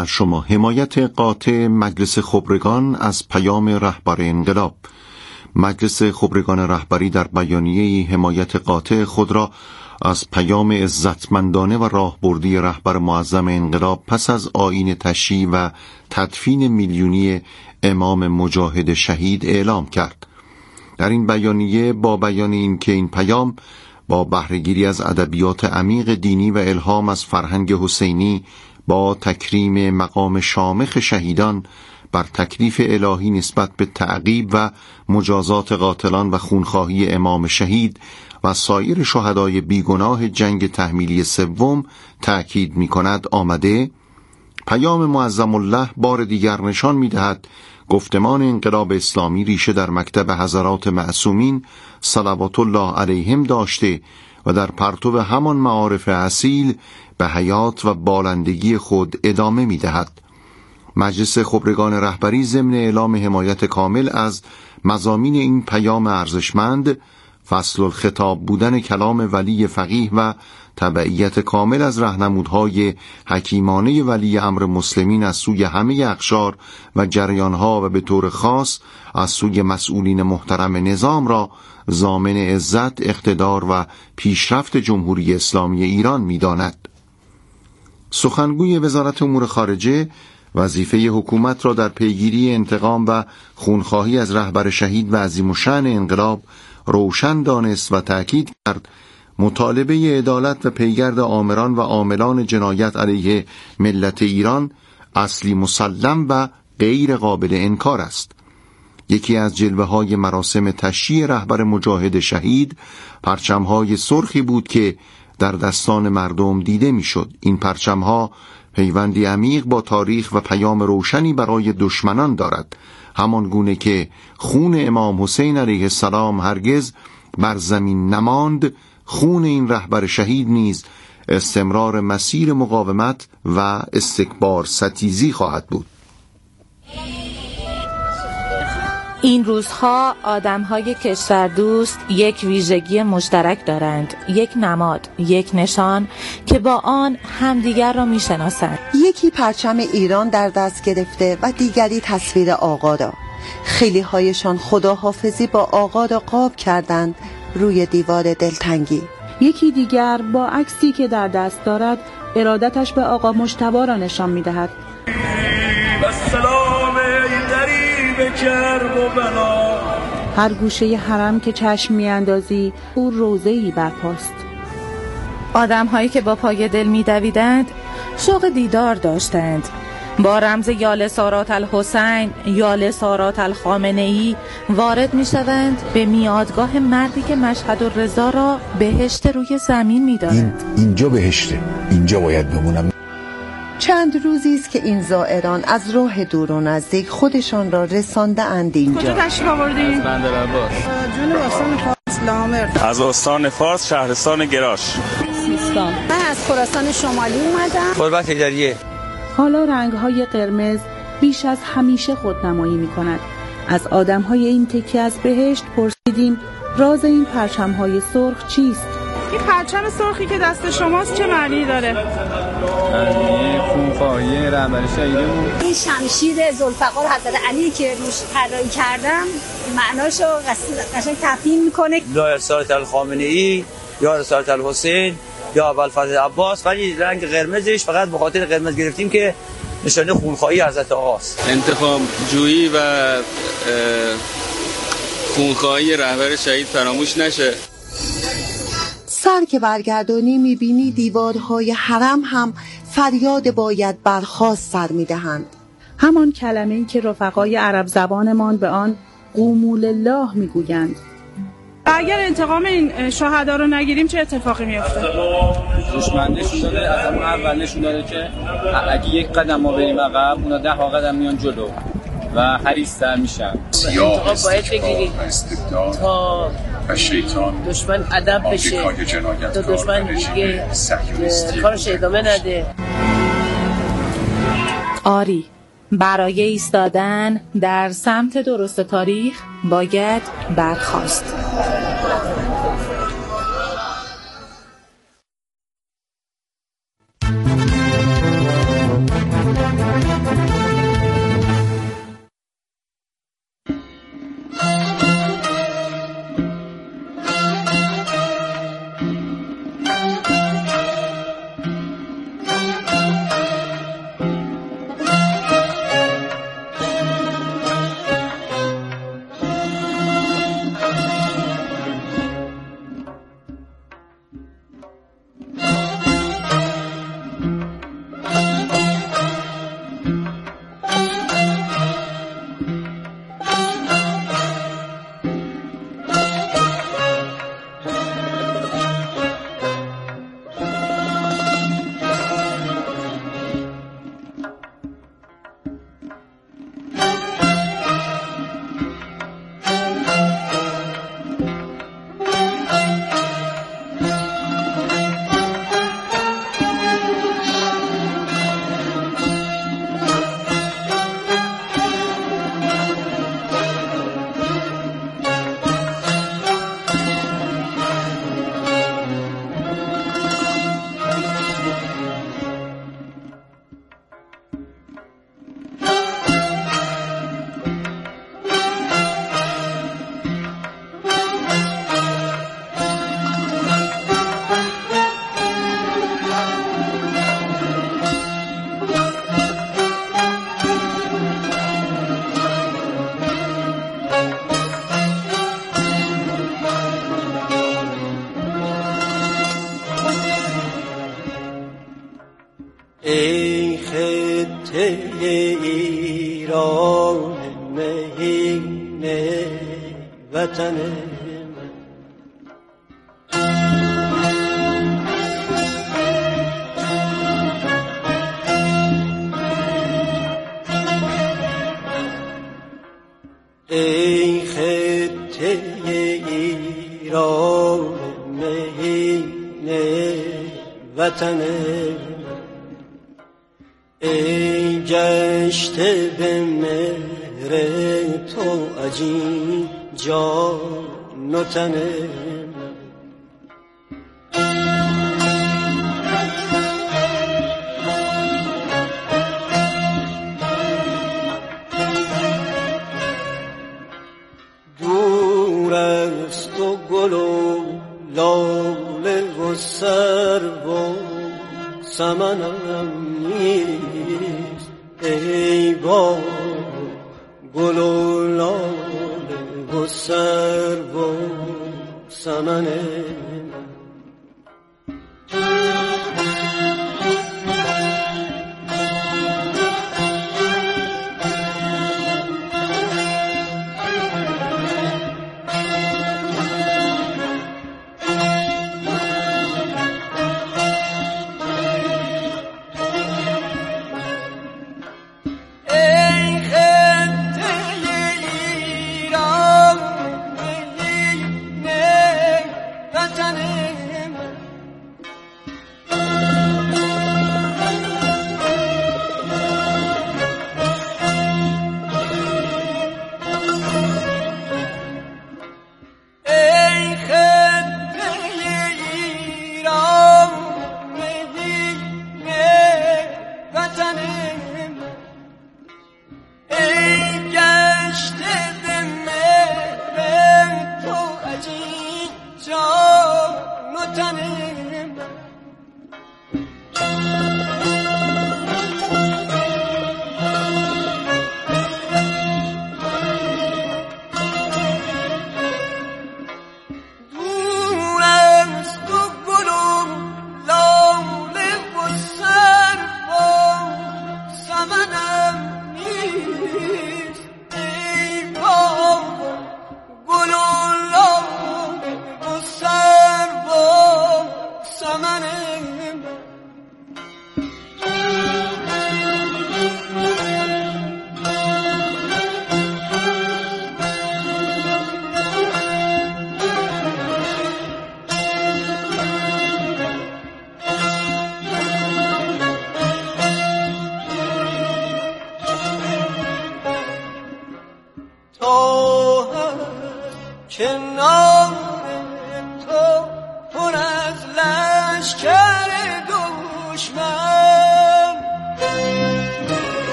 بر شما. حمایت قاطع مجلس خبرگان از پیام رهبر انقلاب. مجلس خبرگان رهبری در بیانیه‌ای حمایت قاطع خود را از پیام عزتمندانه و راهبردی رهبر معظم انقلاب پس از آیین تشییع و تدفین میلیونی امام مجاهد شهید اعلام کرد. در این بیانیه با بیان این که این پیام با بهره‌گیری از ادبیات عمیق دینی و الهام از فرهنگ حسینی با تکریم مقام شامخ شهیدان بر تکلیف الهی نسبت به تعقیب و مجازات قاتلان و خونخواهی امام شهید و سایر شهدای بیگناه جنگ تحمیلی سوم تأکید می کند آمده. پیام معظم الله بار دیگر نشان می دهد گفتمان انقلاب اسلامی ریشه در مکتب حضرات معصومین صلوات الله علیهم داشته و در پرتو همان معارف اصیل به حیات و بالندگی خود ادامه می دهد. مجلس خبرگان رهبری ضمن اعلام حمایت کامل از مضامین این پیام ارزشمند، فصل الخطاب بودن کلام ولی فقیه و تبعیت کامل از راهنمودهای حکیمانه ولی امر مسلمین از سوی همه اقشار و جریانها و به طور خاص از سوی مسئولین محترم نظام را ضامن عزت، اقتدار و پیشرفت جمهوری اسلامی ایران می‌داند. سخنگوی وزارت امور خارجه وظیفه حکومت را در پیگیری انتقام و خونخواهی از رهبر شهید و عظیم‌الشأن انقلاب روشن دانست و تأکید کرد مطالبه عدالت و پیگرد آمران و عاملان جنایت علیه ملت ایران اصلی مسلم و غیر قابل انکار است. یکی از جلوه‌های مراسم تشییع رهبر مجاهد شهید پرچم‌های سرخی بود که در دستان مردم دیده می‌شد. این پرچم‌ها پیوندی عمیق با تاریخ و پیام روشنی برای دشمنان دارد، همان گونه که خون امام حسین علیه السلام هرگز بر زمین نماند، خون این رهبر شهید نیز استمرار مسیر مقاومت و استکبار ستیزی خواهد بود. این روزها آدم‌های کشوردوست یک ویژگی مشترک دارند، یک نماد، یک نشان که با آن همدیگر را می‌شناسند. یکی پرچم ایران در دست گرفته و دیگری تصویر آقا را. خیلی هایشان خداحافظی با آقا را قاب کردند روی دیوار دلتنگی. یکی دیگر با عکسی که در دست دارد ارادتش به آقا مجتبی را نشان می‌دهد. هر گوشه حرم که چشم میاندازی او روضه‌ای برپاست. آدم‌هایی که با پای دل می‌دویدند شوق دیدار داشتند. با رمز یال سارات الحسین، یال سارات الخامنه‌ای وارد می‌شوند به میادگاه مردی که مشهد الرضا را بهشت روی زمین می‌داند. اینجا بهشته، اینجا باید بمونم. چند روزی است که این زائران از راه دور و نزدیک خودشان را رسانده اند اینجا. کجا تشریف آوردین؟ از بندرعباس. جنوب استان فارس لامر. از استان فارس شهرستان گراش. سیستان. من از خراسان شمالی اومدم. قربت ایدریه. حالا رنگ‌های قرمز بیش از همیشه خودنمایی می‌کند. از آدم‌های این تکه از بهشت پرسیدیم راز این پرچم‌های سرخ چیست؟ این پرچم سرخی که دست شماست چه معنی داره؟ معنی خونخواهی رهبر شهیدمون. این شمشیر ذوالفقار حضرت علی که روش طراحی کردم معناشو قشنگ تفهیم میکنه. یا رسالت الخامنه‌ای یا رسالت الحسین یا ابوالفضل عباس، ولی رنگ قرمزش فقط به خاطر قرمز گرفتیم که نشانه خونخواهی حضرت آقاست. انتقام جویی و خونخواهی رهبر شهید فراموش نشه. سر که برگردانی میبینی دیوارهای حرم هم فریاد باید برخاست سر میدهند. همان کلمه‌ای که رفقای عرب زبانمان به آن قوموا لله میگویند. اگر انتقام این شهدا رو نگیریم چه اتفاقی میفته؟ دشمن نشون داده، از همون اول نشون داده که اگه یک قدم ما بریم عقب اونا 10 قدم میان جلو و حریص‌تر میشن. انتقام باید بگیریم تا دشمن ادب بشه، تا دشمن دیگه کارش ادامه نده. آری، برای ایستادن در سمت درست تاریخ باید برخاست. ایران مهین وطن ای خطه ایران مهین وطن ای گشته به مهر تو عجین جان و تن دور است و گل و لاله و سرو و سمنم نیست ای با گل و لاله و سرو و سمن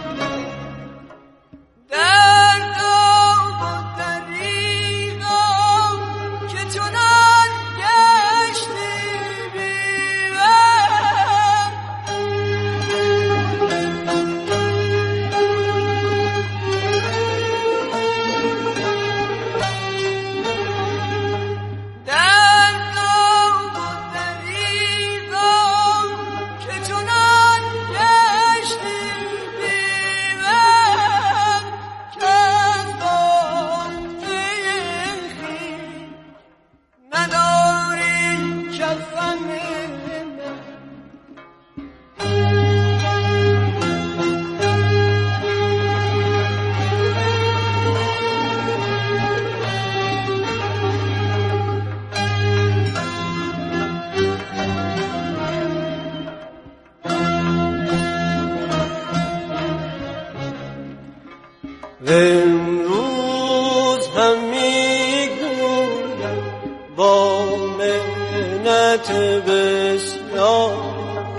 در دریغا امروز هم میگویم با منت بسیار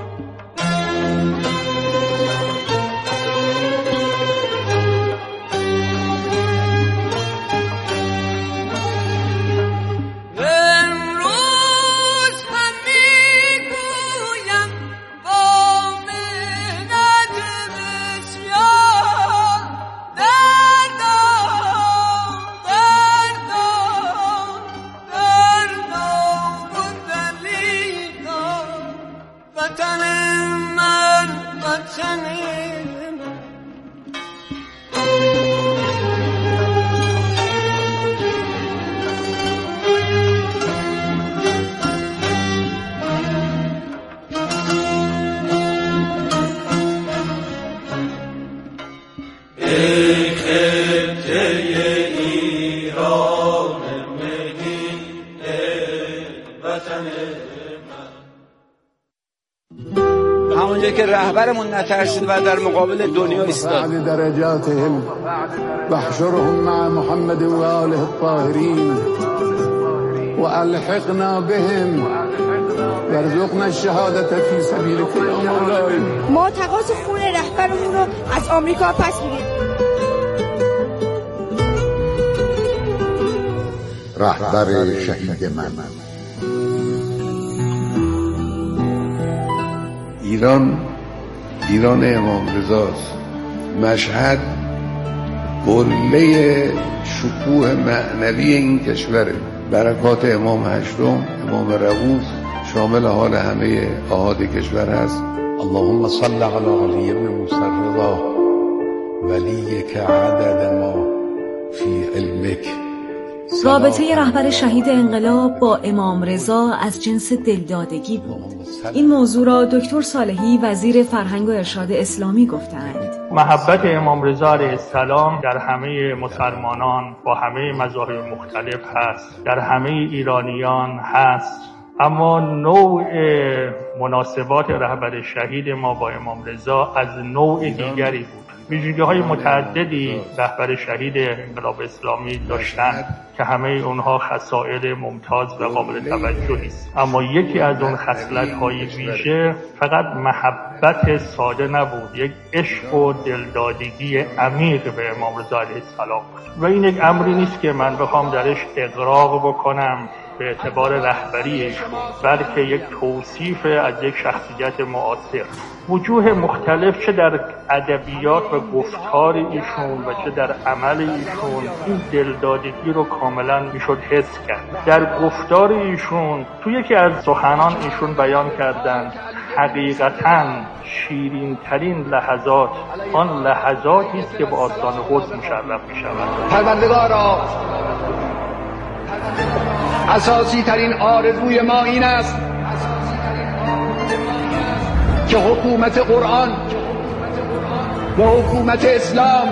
همونجا که رهبرمون نترسید و در مقابل دنیا ایستاد. درجاتهم واحشرهم مع محمد و آله الطاهرین و الحقنا بهم وارزقنا الشهادة فی سبیلک یا مولاي. ما تقاضا خون رهبرمون رو از آمریکا پس می‌گیریم. رهبر شهید من. ایران امام رضاست. مشهد قله شکوه معنوی این کشوره. برکات امام هشتم، امام رؤوف، شامل حال همه احاد کشور است. اللهم صل علی علی ابن موسی الرضا ولی که عدد ما فی علمک. رابطه رهبر شهید انقلاب با امام رضا از جنس دلدادگی بود. این موضوع را دکتر صالحی وزیر فرهنگ و ارشاد اسلامی گفتند. محبت امام رضا علیه السلام در همه مسلمانان با همه مذاهب مختلف هست، در همه ایرانیان هست، اما نوع مناسبات رهبر شهید ما با امام رضا از نوع دیگری بود. ویژگی‌های متعددی رهبر شهید انقلاب اسلامی داشتند که همه اونها خصائل ممتاز و قابل توجهی است، اما یکی از اون خصلت‌های ویژه فقط محبت ساده نبود، یک عشق و دلدادگی عمیق به امام رضا علیه السلام بود و این یک امری نیست که من بخوام درش اغراق بکنم به اعتبار رهبری ایشون، بلکه یک توصیف از یک شخصیت معاصر. وجوه مختلف چه در ادبیات و گفتار ایشون و چه در عمل ایشون این دلدادگی رو کاملا میشد حس کرد. در گفتار ایشون تو یکی از سخنان ایشون بیان کردند حقیقتاً شیرین ترین لحظات آن لحظاتی است که با آستان حسن مشرف میشوند. پروردگارا اساسی ترین آرزوی ما این است که حکومت قرآن و حکومت اسلام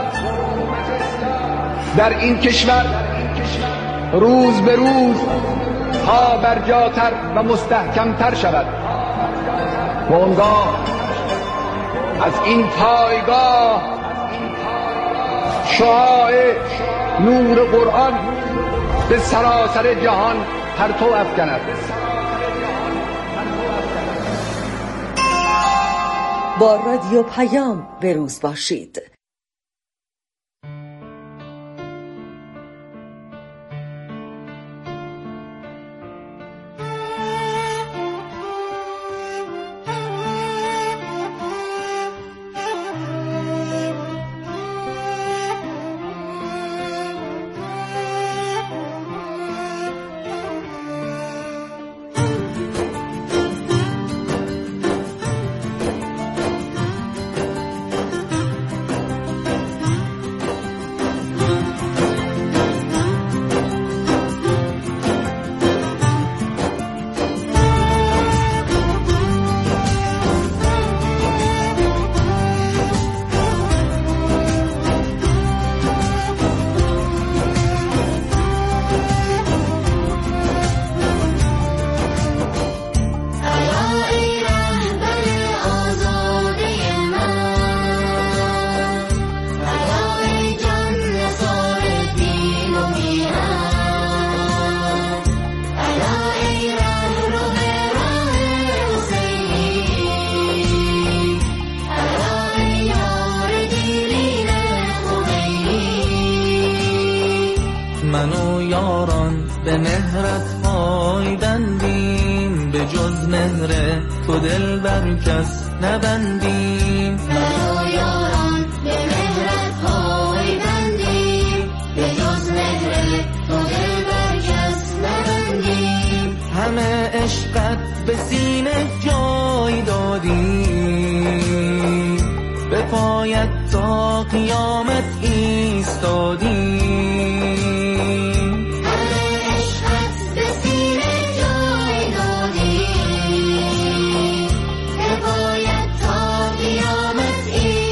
در این کشور روز به روز پا برجاتر و مستحکمتر شود و آنگاه از این پایگاه شعاع نور قرآن به سراسر جهان پرتو افکند. با رادیو پیام به روز باشید. من و یاران به مهرت پای بندیم، به جز مهر تو دل بر کس نبندیم. من و یاران به مهرت پای بندیم، به جز مهر تو دل بر کس نبندیم. همه عشقت به سینه جای دادیم، به پایت تا قیامت ایستادیم. همه عشقت به سینه جای دادیم، به پایت تا قیامت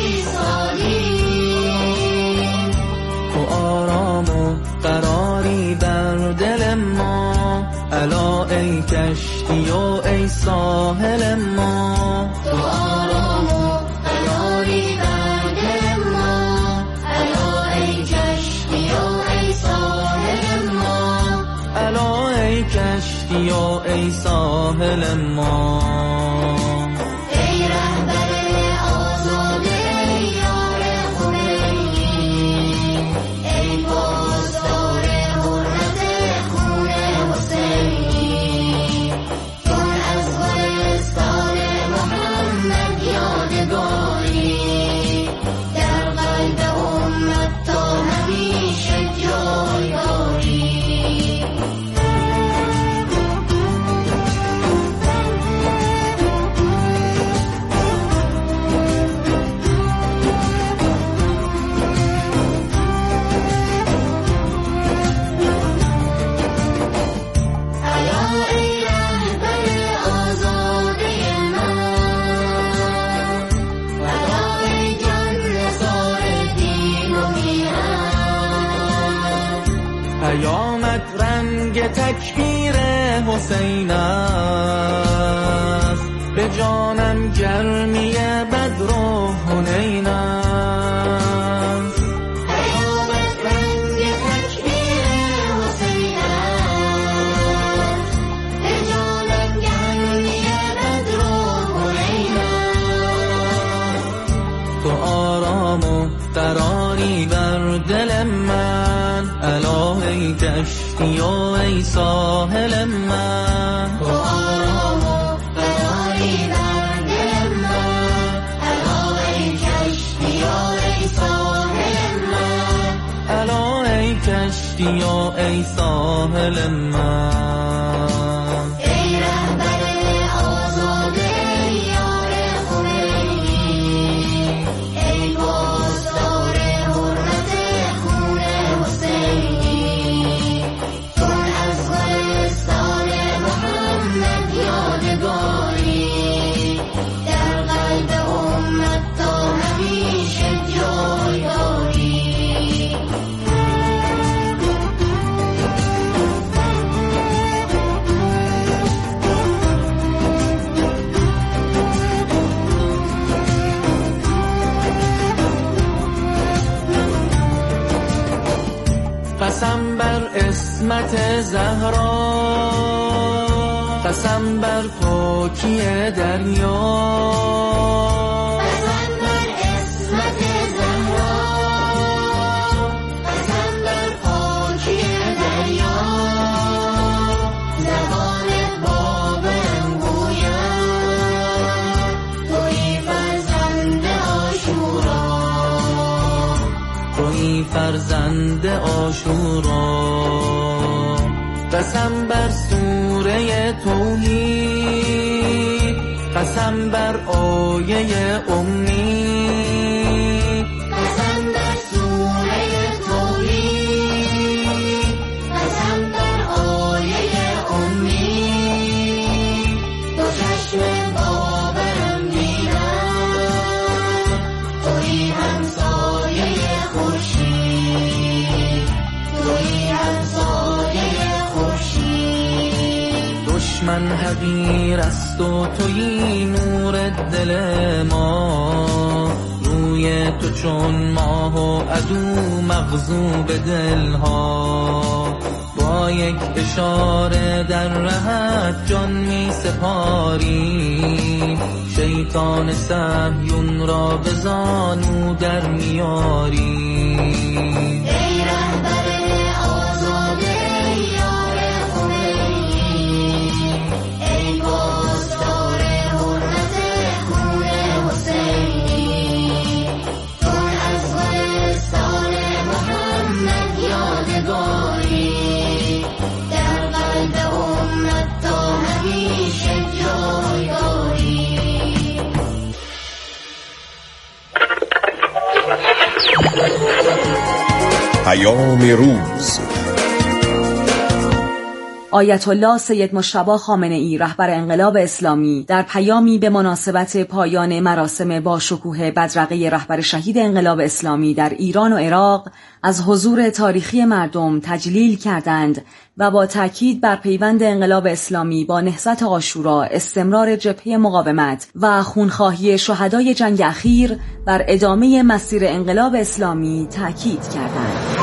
ایستادیم. تو آرام و قراری بر دل ما، الا ای کشتی و ای ساحل ما. تو آرام و قراری بر دل ما، الا ای کشتی و ای ساحل ما. الا ای کشتی و ای ساحل ما. ای رهبر آزاده یار خمینی، ای پاسدار حرمت خون حسینی. چون از گلستان محمد یادگاری، در قلب امت تا همیشه جایداری. پیامت رنگ تکبیر حسین است، به جانم گرمی بدر و حنین است. پیامت رنگ تکبیر حسین است، به جانم گرمی بدر و حنین است. تو آرام و قراری بر دل من، الا ای کشتی و ای ساحل من. تو آرام و قراری بر دل من، الا ای کشتی و ای ساحل من. الا ای کشتی و ای ساحل من. ای رهبر آزاده یار خمینی، ای پاسدار حرمت خون حسینی. چون از گلستان محمد یادگاری، در قلب امت تا همیشه جایداری. قسم بر عصمت زهرا، قسم بر پاکی دریا. قسم بر عصمت زهرا، قسم بر پاکی دریا. زبان بابم گوید تویی فرزند عاشورا، تویی فرزند عاشورا. قسم بر سوره توحید، قسم بر آیه امید. قسم بر سوره توحید، قسم بر آیه امید. دو چشم بابرم دیدم، تویی همسایه خورشید، تویی همسایه خورشید. دشمن حقیر است و تویی نور دل ما، روی تو چون ماه و عدو مغضوب دلها. با یک اشاره در رهت جان می سپاری، شیطان صهیون را به زانو در میاری. ای رهبر آزاد روز. آیت الله سید مجتبی خامنه‌ای رهبر انقلاب اسلامی در پیامی به مناسبت پایان مراسم با شکوه بدرقه رهبر شهید انقلاب اسلامی در ایران و عراق از حضور تاریخی مردم تجلیل کردند و با تاکید بر پیوند انقلاب اسلامی با نهضت عاشورا، استمرار جبهه مقاومت و خونخواهی شهدای جنگ اخیر بر ادامه مسیر انقلاب اسلامی تاکید کردند.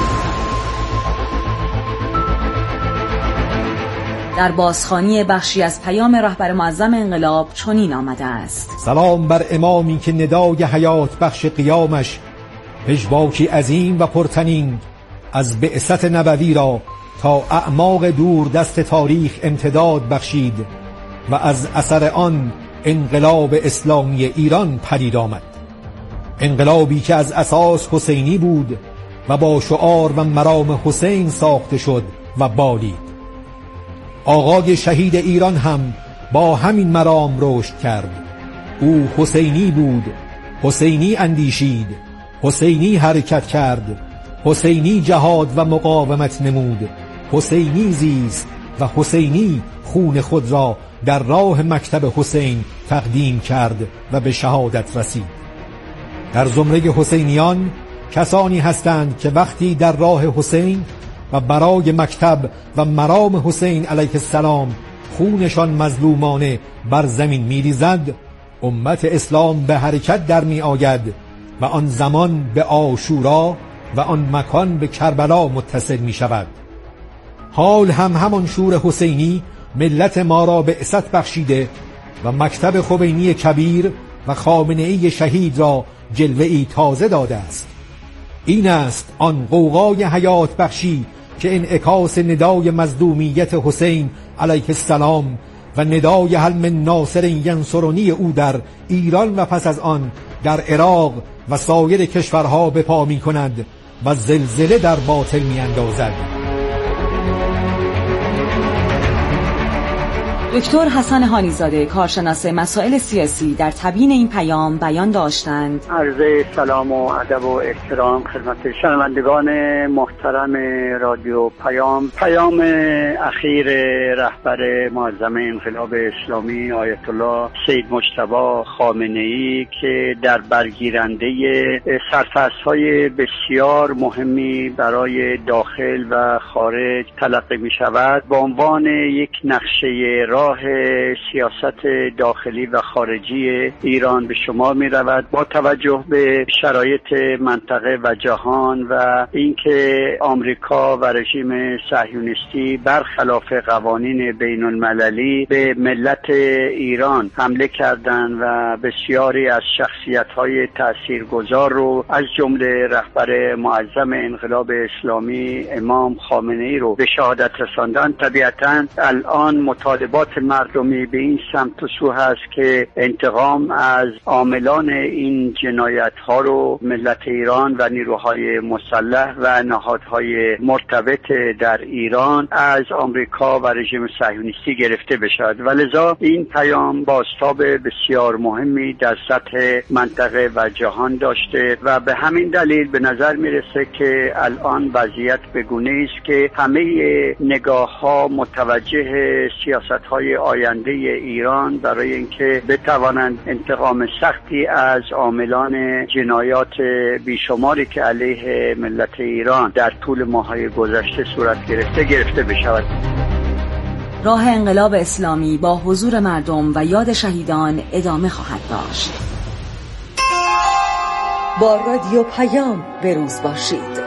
در بازخوانی بخشی از پیام رهبر معظم انقلاب چنین آمده است: سلام بر امامی که ندای حیات بخش قیامش پژواکی عظیم و پرتنین از بعثت نبوی را تا اعماق دور دست تاریخ امتداد بخشید و از اثر آن انقلاب اسلامی ایران پدید آمد. انقلابی که از اساس حسینی بود و با شعار و مرام حسین ساخته شد و بالید. آقای شهید ایران هم با همین مرام رشد کرد. او حسینی بود، حسینی اندیشید، حسینی حرکت کرد، حسینی جهاد و مقاومت نمود، حسینی زیست و حسینی خون خود را در راه مکتب حسین تقدیم کرد و به شهادت رسید. در زمره حسینیان کسانی هستند که وقتی در راه حسین و برای مکتب و مرام حسین علیه السلام خونشان مظلومانه بر زمین می‌ریزد، امت اسلام به حرکت در می آید و آن زمان به عاشورا و آن مکان به کربلا متصل می شود. حال هم همان شور حسینی ملت ما را بعثت بخشیده و مکتب خمینی کبیر و خامنه‌ای شهید را جلوه‌ای تازه داده است. این است آن غوغای حیات بخشی که انعکاس ندای مظلومیت حسین علیه السلام و ندای هل من ناصر ینصرنی او در ایران و پس از آن در عراق و سایر کشورها به پا می کند و زلزله در باطل می اندازد. دکتر حسن هانیزاده کارشناس مسائل سیاسی در تبیین این پیام بیان داشتند: عرض سلام و ادب و احترام خدمت شنوندگان محترم رادیو پیام اخیر رهبر معظم انقلاب اسلامی آیت الله سید مجتبی خامنه‌ای که در برگیرنده سرفصل‌های بسیار مهمی برای داخل و خارج تلقی می شود به عنوان یک نقشه راه سیاست داخلی و خارجی ایران به شمار می رود با توجه به شرایط منطقه و جهان و اینکه آمریکا و رژیم صهیونیستی برخلاف قوانین بین المللی به ملت ایران حمله کردند و بسیاری از شخصیت‌های تاثیرگذار رو از جمله رهبر معظم انقلاب اسلامی امام خامنه‌ای رو به شهادت رساندن. طبیعتاً الان مطالبات مردمی به این سمت و سو هست که انتقام از عاملان این جنایت‌ها رو ملت ایران و نیروهای مسلح و نهادهای مرتبط در ایران از آمریکا و رژیم صهیونیستی گرفته بشود و لذا این پیام بازتاب بسیار مهمی در سطح منطقه و جهان داشته و به همین دلیل به نظر میرسه که الان وضعیت به گونه‌ای است که همه نگاه‌ها متوجه سیاست‌های آینده ایران برای اینکه بتوانند انتقام سختی از عاملان جنایات بیشماری که علیه ملت ایران در طول ماه‌های گذشته صورت گرفته بشود. راه انقلاب اسلامی با حضور مردم و یاد شهیدان ادامه خواهد داشت. با رادیو پیام به روز باشید.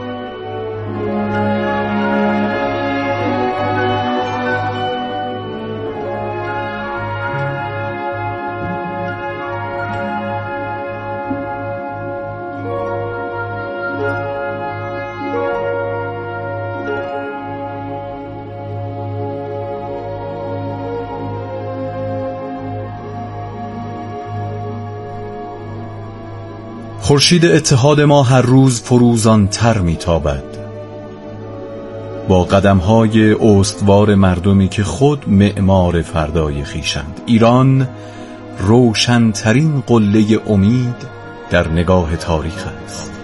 خورشید اتحاد ما هر روز فروزان‌تر می‌تابد با قدم‌های استوار مردمی که خود معمار فردای خویشند. ایران روشن‌ترین قله امید در نگاه تاریخ است.